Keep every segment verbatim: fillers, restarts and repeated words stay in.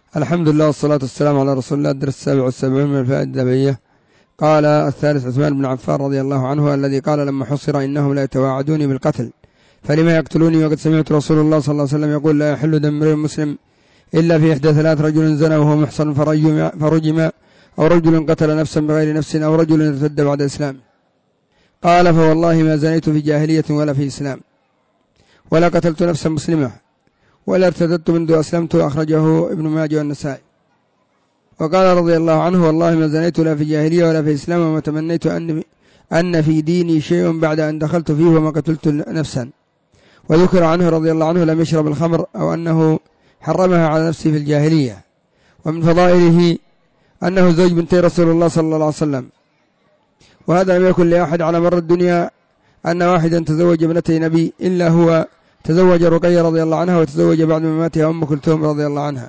الحمد لله والصلاة والسلام على رسول الله. الدرس السابع والسبعون من الفائدة الأدبية. قال الثالث عثمان بن عفان رضي الله عنه الذي قال لما حصر إنهم لا يتواعدوني بالقتل فلما يقتلوني وقد سمعت رسول الله صلى الله عليه وسلم يقول لا يحل دم امرئ مسلم إلا في إحدى ثلاث: رجل زنى وهو محصن فرجم, فرجم أو رجل قتل نفسا بغير نفس أو رجل ارتد بعد إسلام. قال فوالله ما زنيت في جاهلية ولا في إسلام ولا قتلت نفسا مسلمة ولا ارتدت منذ أسلمت. أخرجه ابن ماجه والنسائي. وقال رضي الله عنه والله ما زنيت لا في جاهلية ولا في إسلام وما تمنيت أن, أن في ديني شيء بعد أن دخلت فيه وما قتلت نفسا. وذكر عنه رضي الله عنه لم يشرب الخمر أو أنه حرمها على نفسه في الجاهلية. ومن فضائله أنه زوج بنتي رسول الله صلى الله عليه وسلم. وهذا لم يكن لأحد على مر الدنيا أن واحدا تزوج ابنتي نبي إلا هو تزوج رقية رضي الله عنها وتزوج بعد مماتها أم كلثوم رضي الله عنها.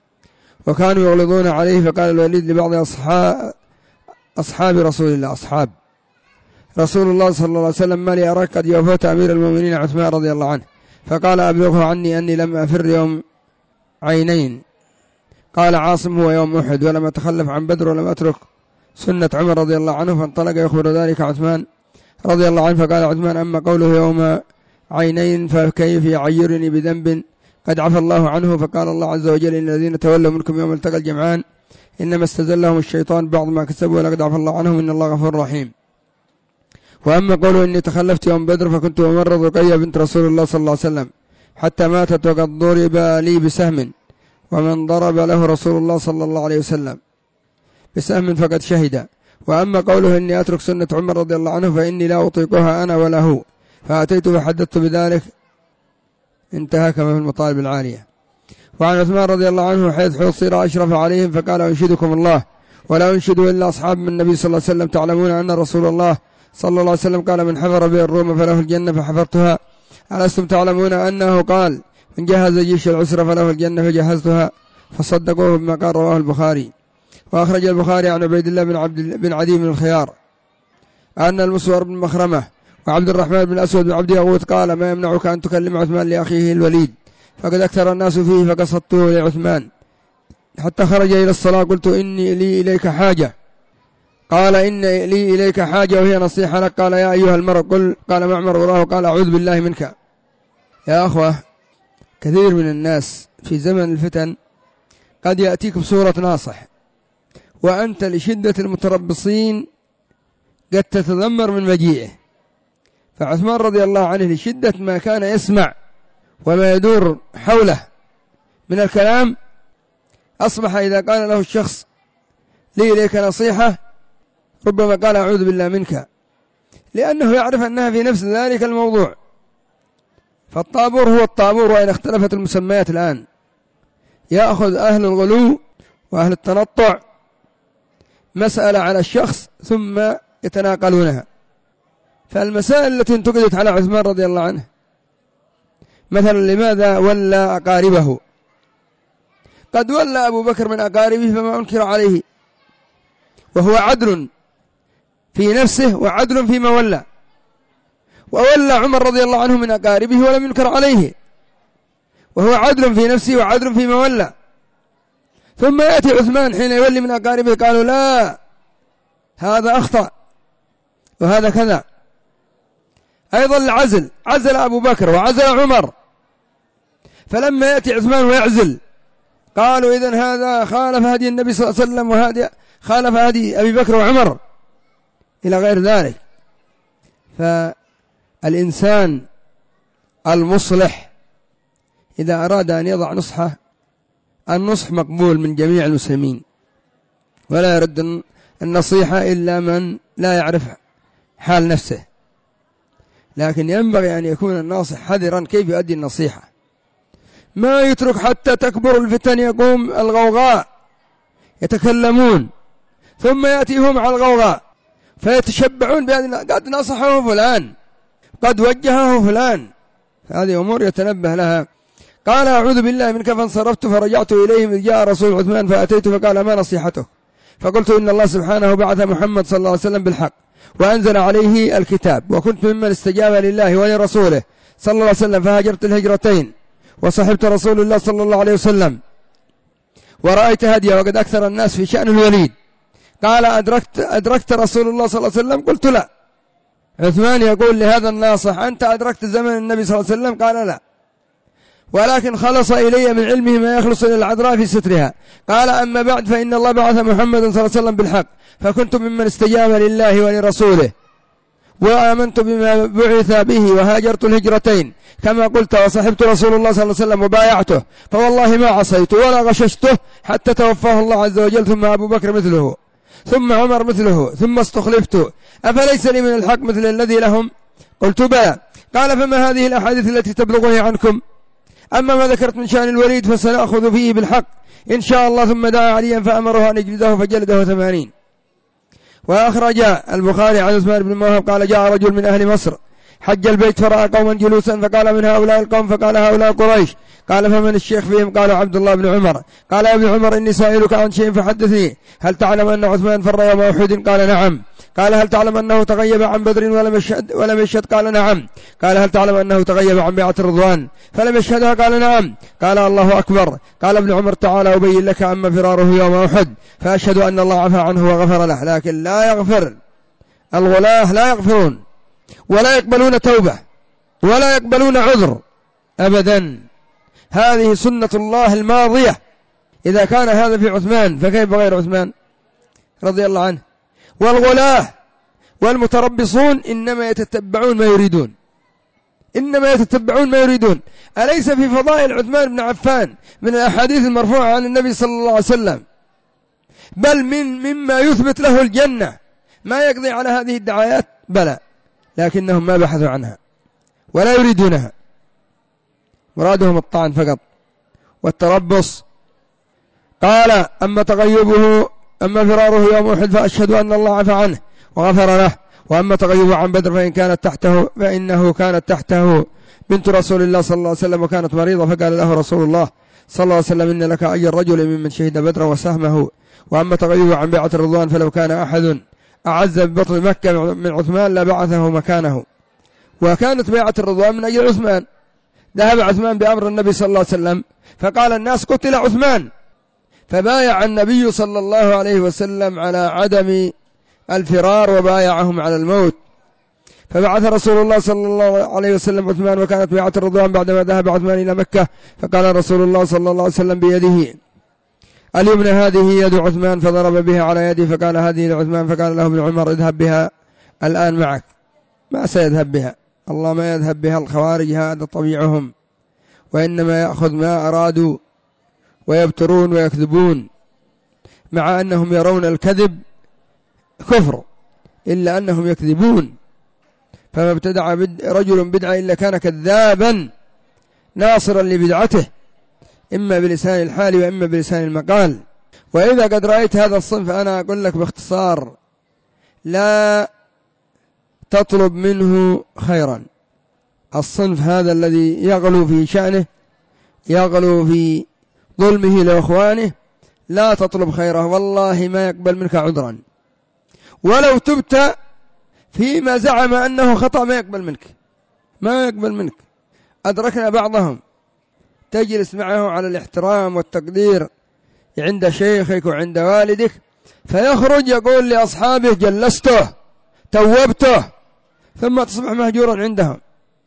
وكانوا يغلظون عليه فقال الوليد لبعض أصحاب, أصحاب رسول الله أصحاب رسول الله صلى الله عليه وسلم ما لي أراك قد يوفوت أمير المؤمنين عثمان رضي الله عنه. فقال أبلغه عني أني لم أفر يوم عينين. قال عاصم هو يوم أحد ولم أتخلف عن بدر ولم أترك سنة عمر رضي الله عنه. فانطلق يخبر ذلك عثمان رضي الله عنه. فقال عثمان أما قوله يوم عينين فكيف يعيرني بذنب قد عفى الله عنه. فقال الله عز وجل إن الذين تولوا منكم يوم التقى الجمعان إنما استزلهم الشيطان بعض ما كسبوا ولقد عفى الله عنهم إن الله غفور رحيم. وأما قوله إني تخلفت يوم بدر فكنت أمرض رقية بنت رسول الله صلى الله عليه وسلم حتى ماتت وقد ضرب لي بسهم ومن ضرب له رسول الله صلى الله عليه وسلم بسهم فقد شهد. وأما قوله إني أترك سنة عمر رضي الله عنه فإني لا أطيقها أنا ولا هو فأتيت فحدثت بذلك. انتهى كما في المطالب العالية. وعن عثمان رضي الله عنه حيث حصر أشرف عليهم فقال أنشدكم الله ولا أنشد إلا أصحاب من النبي صلى الله عليه وسلم تعلمون أن رسول الله صلى الله عليه وسلم قال من حفر به الروم فله الجنة فحفرتها. ألستم تعلمون أنه قال من جهز جيش العسرة فله الجنة فجهزتها. فصدقوه بما قال رواه البخاري. وأخرج البخاري عن عبيد الله بن عبد بن عدي بن الخيار أن المسور بن مخرمة وعبد الرحمن بن الأسود بن عبد يغوث قال ما يمنعك أن تكلم عثمان لأخيه الوليد فقد أكثر الناس فيه فقصدته لعثمان حتى خرج إلى الصلاة قلت إني لي إليك حاجة. قال إن لي إليك حاجة وهي نصيحة لك. قال يا أيها المرء قل. قال معمر وراه قال أعوذ بالله منك. يا أخوة كثير من الناس في زمن الفتن قد يأتيك بصورة ناصح وأنت لشدة المتربصين قد تتذمر من مجيئه. فعثمان رضي الله عنه لشدة ما كان يسمع وما يدور حوله من الكلام أصبح إذا قال له الشخص لي إليك نصيحة ربما قال أعوذ بالله منك لأنه يعرف أنها في نفس ذلك الموضوع. فالطابور هو الطابور وإن اختلفت المسميات الآن يأخذ أهل الغلو وأهل التنطع مسألة على الشخص ثم يتناقلونها. فالمسائل التي انتقدت على عثمان رضي الله عنه مثلا لماذا ولى أقاربه؟ قد ولى أبو بكر من أقاربه فما أنكر عليه وهو عدل في نفسه وعدل فيما ولى. وولى عمر رضي الله عنه من أقاربه ولم ينكر عليه وهو عدل في نفسه وعدل فيما ولى. ثم يأتي عثمان حين يولي من أقاربه قالوا لا هذا أخطأ وهذا كذا. أيضا العزل عزل أبو بكر وعزل عمر. فلما يأتي عثمان ويعزل قالوا إذن هذا خالف هدي النبي صلى الله عليه وسلم وهذا خالف هدي أبي بكر وعمر إلى غير ذلك. فالإنسان المصلح إذا أراد أن يضع نصحه النصح مقبول من جميع المسلمين ولا يرد النصيحة إلا من لا يعرف حال نفسه. لكن ينبغي أن يكون الناصح حذرا كيف يؤدي النصيحة. ما يترك حتى تكبر الفتن يقوم الغوغاء يتكلمون ثم يأتيهم على الغوغاء فيتشبعون بهذه قد نصحه فلان قد وجهه فلان. هذه أمور يتنبه لها. قال أعوذ بالله منك فانصرفت فرجعت إليهم إذ جاء رسول عثمان فأتيت فقال ما نصيحته؟ فقلت إن الله سبحانه بعث محمد صلى الله عليه وسلم بالحق وأنزل عليه الكتاب وكنت ممن استجاب لله ولرسوله صلى الله عليه وسلم فهاجرت الهجرتين وصحبت رسول الله صلى الله عليه وسلم ورأيت هديه وقد أكثر الناس في شأن الوليد. قال أدركت, أدركت رسول الله صلى الله عليه وسلم؟ قلت لا. عثمان يقول لهذا الناصح أنت أدركت زمن النبي صلى الله عليه وسلم؟ قال لا، ولكن خلص إلي من علمه ما يخلص إلى العذراء في سترها. قال أما بعد فإن الله بعث محمد صلى الله عليه وسلم بالحق، فكنت ممن استجاب لله ولرسوله وآمنت بما بعث به وهاجرت الهجرتين كما قلت، وصحبت رسول الله صلى الله عليه وسلم وبايعته، فوالله ما عصيت ولا غششته حتى توفاه الله عز وجل، ثم أبو بكر مثله، ثم عمر مثله، ثم استخلفت، أفليس لي من الحق مثل الذي لهم؟ قلت بلى. قال فما هذه الأحاديث التي تبلغني عنكم؟ أما ما ذكرت من شأن الوليد فسنأخذ فيه بالحق إن شاء الله. ثم دعا عليا فأمره أن يجلده فجلده ثمانين. وأخرج البخاري عن عثمان بن موهب قال جاء رجل من أهل مصر حج البيت فرأى قوما جلوسا فقال من هؤلاء القوم؟ فقال هؤلاء قريش. قال فمن الشيخ فيهم؟ قالوا عبد الله بن عمر. قال يا ابن عمر إني سائلك عن شيء فحدثني، هل تعلم أن عثمان فر يوم أحد؟ قال نعم. قال هل تعلم أنه تغيب عن بدر ولم يشهد ولم يشهد؟ قال نعم. قال هل تعلم أنه تغيب عن بيعة الرضوان فلم يشهدها؟ قال نعم. قال الله أكبر. قال ابن عمر تعالى أبين لك أما فراره يوم أحد فأشهد أن الله عفى عنه وغفر له، لكن لا يغفر الغلاة، لا يغفرون ولا يقبلون توبة ولا يقبلون عذر أبدا. هذه سنة الله الماضية. إذا كان هذا في عثمان فكيف غير عثمان رضي الله عنه؟ والغلاة والمتربصون إنما يتتبعون ما يريدون، إنما يتتبعون ما يريدون. أليس في فضائل عثمان بن عفان من الأحاديث المرفوعة عن النبي صلى الله عليه وسلم، بل من مما يثبت له الجنة ما يقضي على هذه الدعايات؟ بلى، لكنهم ما بحثوا عنها ولا يريدونها، مرادهم الطعن فقط والتربص. قال أما تغيبه أما فراره يوم أحد فأشهد أن الله عفى عنه وغفر له، وأما تغيبه عن بدر فإن كانت تحته فإنه كانت تحته بنت رسول الله صلى الله عليه وسلم وكانت مريضة، فقال له رسول الله صلى الله عليه وسلم إن لك أي الرجل ممن شهد بدرا وسهمه. وأما تغيبه عن بيعة الرضوان فلو كان أحد أعز ببطن مكة من عثمان لبعثه مكانه. وكانت بيعة الرضوان من أجل عثمان، ذهب عثمان بأمر النبي صلى الله عليه وسلم فقال الناس قتل عثمان، فبايع النبي صلى الله عليه وسلم على عدم الفرار وبايعهم على الموت. فبعث رسول الله صلى الله عليه وسلم عثمان، وكانت بيعة الرضوان بعدما ذهب عثمان إلى مكة، فقال رسول الله صلى الله عليه وسلم بيده اليمنى هذه يد عثمان، فضرب بها على يده فقال هذه لعثمان، فقال له ابن عمر اذهب بها الآن معك. ما سيذهب بها، الله ما يذهب بها، الخوارج هذا طبيعهم، وإنما يأخذ ما أرادوا ويبترون ويكذبون، مع أنهم يرون الكذب كفر إلا أنهم يكذبون. فما ابتدع رجل بدعة إلا كان كذابا ناصرا لبدعته، إما بلسان الحال وإما بلسان المقال. وإذا قد رأيت هذا الصنف أنا أقول لك باختصار لا تطلب منه خيرا. الصنف هذا الذي يغلو في شأنه، يغلو في ظلمه لإخوانه، لا تطلب خيره، والله ما يقبل منك عذرا، ولو تبت فيما زعم أنه خطأ ما يقبل منك، ما يقبل منك. أدركنا بعضهم تجلس معه على الاحترام والتقدير عند شيخك وعند والدك، فيخرج يقول لأصحابه جلسته توبته، ثم تصبح مهجورا عندهم.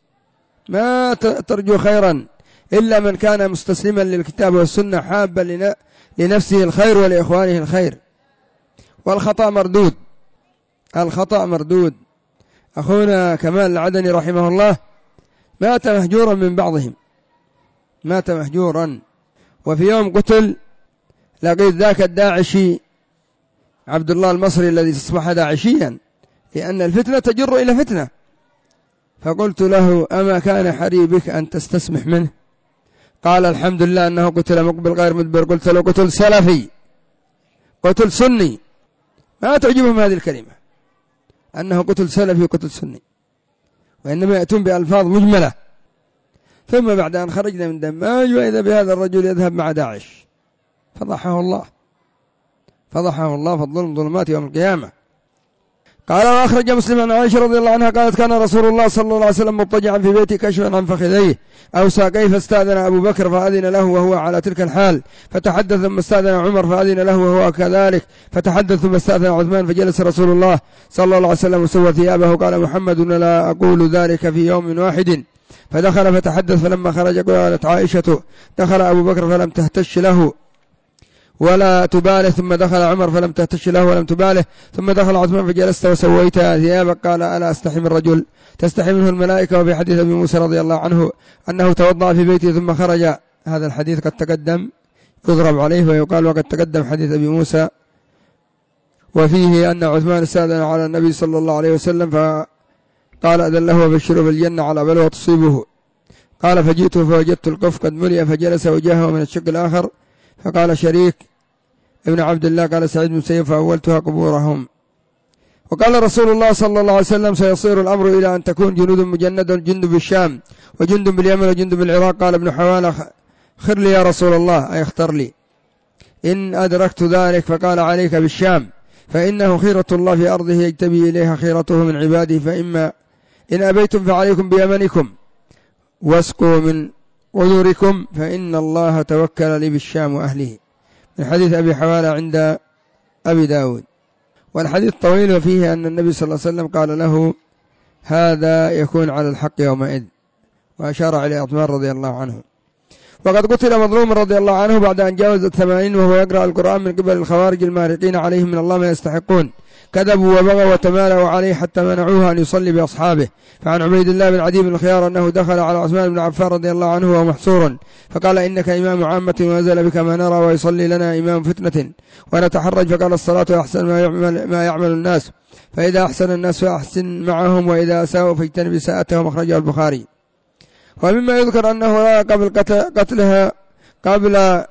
ما ترجو خيرا إلا من كان مستسلما للكتاب والسنة حابا لنفسه الخير ولإخوانه الخير. والخطأ مردود، الخطأ مردود. أخونا كمال العدني رحمه الله مات مهجورا من بعضهم، مات مهجورا. وفي يوم قتل لقيت ذاك الداعشي عبد الله المصري الذي أصبح داعشيا، لأن الفتنة تجر إلى فتنة. فقلت له أما كان حري بك أن تستسمح منه؟ قال الحمد لله أنه قتل مقبل غير مدبر. قلت له قتل سلفي، قتل سني. ما تعجبهم هذه الكلمة أنه قتل سلفي وقتل سني، وإنما يأتون بألفاظ مجملة. ثم بعد أن خرجنا من دماج وإذا بهذا الرجل يذهب مع داعش، فضحه الله، فضحه الله، فالظلم ظلمات يوم القيامة. قال وأخرج مسلم عن عائشة رضي الله عنها قالت كان رسول الله صلى الله عليه وسلم مضطجعا في بيته كشفا عن فخذيه أو ساقيه فاستأذن أبو بكر فأذن له وهو على تلك الحال فتحدث ثم استأذن عمر فأذن له وهو كذلك فتحدث ثم استأذن عثمان فجلس رسول الله صلى الله عليه وسلم وسوى ثيابه قال محمد لا أقول ذلك في يوم واحد فدخل فتحدث فلما خرج قالت عائشة دخل أبو بكر فلم تهتش له ولا تباله ثم دخل عمر فلم تهتش له ولم تباله ثم دخل عثمان فجلست وسويت ثيابك قال ألا أستحي من رجل تستحي منه الملائكة. وفي حديث أبي موسى رضي الله عنه أنه توضأ في بيته ثم خرج. هذا الحديث قد تقدم يضرب عليه ويقال وقد تقدم حديث أبي موسى وفيه أن عثمان استأذن على النبي صلى الله عليه وسلم فقال أذن له وبشره بالجنة على بلوى تصيبه. قال فجئت فوجدت القف قد ملئ فجلس وجهه من الشق الآخر فقال شريك ابن عبد الله قال سعيد بن سيف فأولتها قبورهم. وقال رسول الله صلى الله عليه وسلم سيصير الأمر إلى أن تكون جنود مجندة جند بالشام وجند باليمن وجند بالعراق. قال ابن حوالة خر لي يا رسول الله أي اختر لي إن أدركت ذلك فقال عليك بالشام فإنه خيرة الله في أرضه يجتبي إليها خيرته من عباده فإما إن أبيتم فعليكم بيمنكم واسقوا من قدوركم فإن الله توكل لي بالشام وأهله. من حديث أبي حوالة عند أبي داود. والحديث طويل وفيه أن النبي صلى الله عليه وسلم قال له هذا يكون على الحق يومئذ وأشار إلى عثمان رضي الله عنه. وقد قتل مظلوم رضي الله عنه بعد أن جاوز الثمانين وهو يقرأ القرآن من قبل الخوارج المارقين عليهم من الله ما يستحقون كذبوا وبغوا وتمالوا عليه حتى منعوه أن يصلي بأصحابه. فعن عبيد الله بن عدي بن الخيار أنه دخل على عثمان بن عفان رضي الله عنه وهو محصور فقال إنك إمام عامة ونزل بك ما نرى ويصلي لنا إمام فتنة ونتحرج. فقال الصلاة أحسن ما يعمل, ما يعمل الناس فإذا أحسن الناس فأحسن معهم وإذا أساءوا فاجتنب إساءتهم. أخرجه البخاري. ومما يذكر أنه رأى قبل قتلها قبل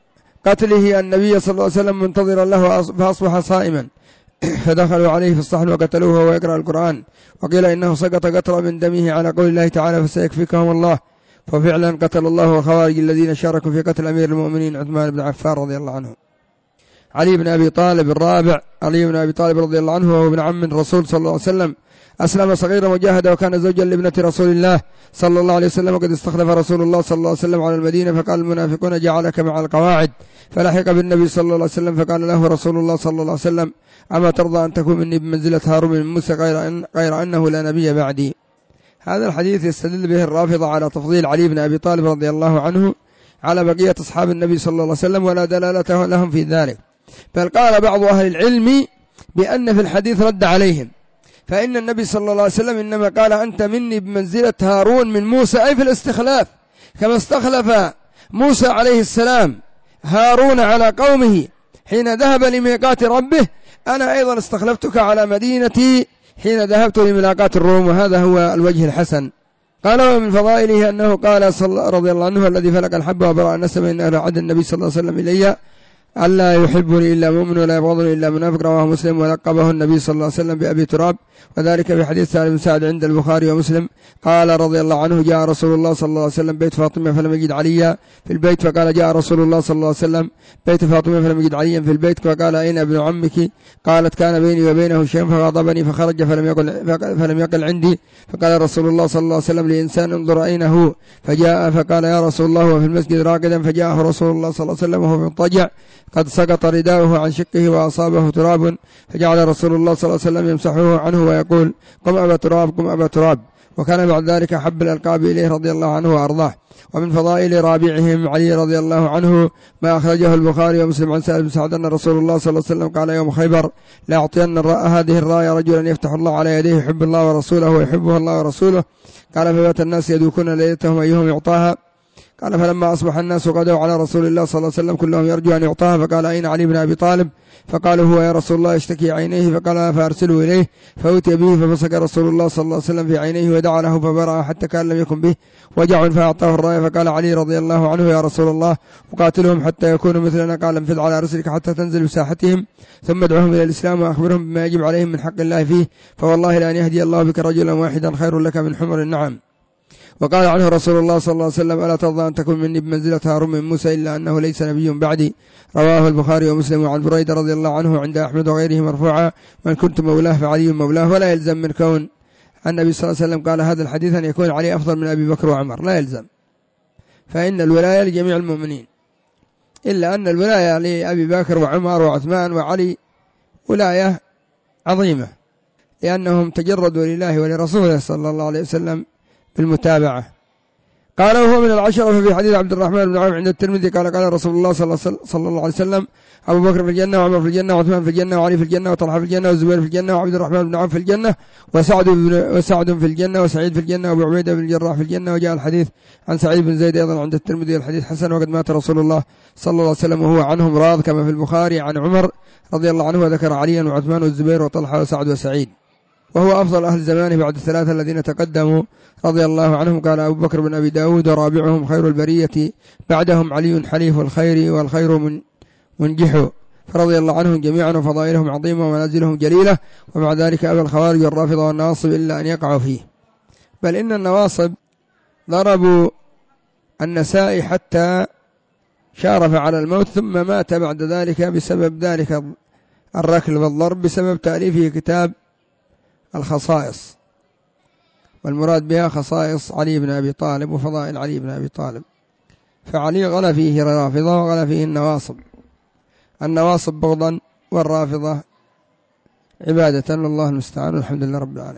قتله النبي صلى الله عليه وسلم منتظرا له فأصبح صائما فدخلوا عليه في الصحن وقتلوه وهو يقرأ القرآن. وقيل إنه سقط قطرة من دمه على قول الله تعالى فسيكفيكهم الله. ففعلا قتل الله الخوارج الذين شاركوا في قتل أمير المؤمنين عثمان بن عفان رضي الله عنه. علي بن أبي طالب الرابع علي بن أبي طالب رضي الله عنه وهو ابن عم الرسول صلى الله عليه وسلم أسلم صغيرا وجاهد وكان زوجا لابنة رسول الله صلى الله عليه وسلم. وقد استخلف رسول الله صلى الله عليه وسلم على المدينة فقال المنافقون جعلك مع القواعد فلحق بالنبي صلى الله عليه وسلم فقال له رسول الله صلى الله عليه وسلم أما ترضى أن تكون مني بمنزلة هارون من موسى غير, أن غير أنه لا نبي بعدي. هذا الحديث يستدل به الرافضة على تفضيل علي بن أبي طالب رضي الله عنه على بقية أصحاب النبي صلى الله عليه وسلم ولا دلالة لهم في ذلك. بل قال بعض أهل العلم بأن في الحديث رد عليهم فإن النبي صلى الله عليه وسلم إنما قال أنت مني بمنزلة هارون من موسى أي في الاستخلاف كما استخلف موسى عليه السلام هارون على قومه حين ذهب لميقات ربه أنا أيضا استخلفتك على مدينتي حين ذهبت لملاقات الروم. وهذا هو الوجه الحسن. قال ومن فضائله أنه قال صلى رضي الله عنه الذي فلق الحب وبرأ النسب إن أراد النبي صلى الله عليه وسلم إلي ألا يحبني إلا مؤمن ولا يبغضني إلا منافق. رواه مسلم. ولقبه النبي صلى الله عليه وسلم بأبي تراب وذلك في حديث سالم بن سعد عند البخاري ومسلم. قال رضي الله عنه جاء رسول الله صلى الله عليه وسلم بيت فاطمة فلم يجد عليا في البيت فقال جاء رسول الله صلى الله عليه وسلم بيت فاطمة فلم يجد عليا في البيت فقال أين ابن عمك؟ قالت كان بيني وبينه شيء فغضبني فخرج فلم يقل, فلم يقل عندي. فقال رسول الله صلى الله عليه وسلم لإنسان انظر أين هو فجاء فقال يا رسول الله وفي المسجد راقدا فجاءه رسول الله صلى الله عليه وسلم وهو مضطجع قد سقط رداؤه عن شقه وأصابه تراب فجعل رسول الله صلى الله عليه وسلم يمسحه عنه ويقول قم أبا تراب قم أبا تراب. وكان بعد ذلك حب الألقاب إليه رضي الله عنه وأرضاه. ومن فضائل رابعهم علي رضي الله عنه ما أخرجه البخاري ومسلم عن سالم بن سعد أن رسول الله صلى الله عليه وسلم قال يوم خيبر لا أعطين هذه الراية رجلا يفتح الله على يديه يحب الله ورسوله ويحبه الله ورسوله. قال فبات الناس يدوكون ليلتهم أيهم يعطاها. قال فلما أصبح الناس غدوا على رسول الله صلى الله عليه وسلم كلهم يرجو أن يعطاها فقال أين علي بن أبي طالب؟ فقالوا هو يا رسول الله يشتكي عينيه فقال فأرسلوا إليه فأتي به فمسك رسول الله صلى الله عليه وسلم في عينيه ودعا له فبرأ حتى كان لم يكن به وجع فأعطاه الراية. فقال علي رضي الله عنه يا رسول الله أقاتلهم حتى يكونوا مثلنا؟ قال انفذ على رسلك حتى تنزل بساحتهم ثم ادعوهم إلى الإسلام وأخبرهم بما يجب عليهم من حق الله فيه فوالله لأن يهدي الله بك رجلا واحدا خير لك من حمر النعم. وقال عنه رسول الله صلى الله عليه وسلم: ألا ترضى أن تكون مني بمنزلة هارون من موسى إلا أنه ليس نبي بعدي. رواه البخاري ومسلم. وعن بريدة رضي الله عنه عند أحمد وغيره مرفوعا: من كنت مولاه فعلي مولاه. ولا يلزم من كون النبي صلى الله عليه وسلم قال هذا الحديث أن يكون علي أفضل من أبي بكر وعمر، لا يلزم، فإن الولاية لجميع المؤمنين، إلا أن الولاية لأبي بكر وعمر وعثمان وعلي ولاية عظيمة، لأنهم تجردوا لله ولرسوله صلى الله عليه وسلم بالمتابعة. قال: وهو من العشرة. ففي حديث عبد الرحمن بن عوف عند الترمذي قال: قال رسول الله صلى الله عليه وسلم: أبو بكر في الجنة، وعمر في الجنة، وعثمان في الجنة، وعلي في الجنة، وطلحة في الجنة، والزبير في الجنة، وعبد الرحمن بن عوف في الجنة، وسعد وسعد في الجنة، وسعيد في الجنة، وأبو عبيدة بن الجراح في الجنة. وجاء الحديث عن سعيد بن زيد أيضا عند الترمذي الحديث حسن. وقد مات رسول الله صلى الله عليه وسلم وهو عنهم راض، كما في البخاري عن عمر رضي الله عنه، وذكر عليا وعثمان والزبير وطلحة وسعد وسعيد، وهو أفضل أهل زمانه بعد الثلاثة الذين تقدموا رضي الله عنهم. قال أبو بكر بن أبي داود: ورابعهم خير البرية بعدهم علي حليف الخير والخير من منجح. فرضي الله عنهم جميعا، وفضائلهم عظيمة ومنازلهم جليلة. ومع ذلك أبى الخوارج والرافضة والنواصب إلا أن يقعوا فيه، بل إن النواصب ضربوا النسائي حتى شارف على الموت، ثم مات بعد ذلك بسبب ذلك الركل والضرب، بسبب تأليفه كتاب الخصائص، والمراد بها خصائص علي بن أبي طالب وفضائل علي بن أبي طالب. فعلي غلا فيه رافضة وغلا فيه النواصب، النواصب بغضا والرافضة عبادة. والله المستعان. الحمد لله رب العالمين.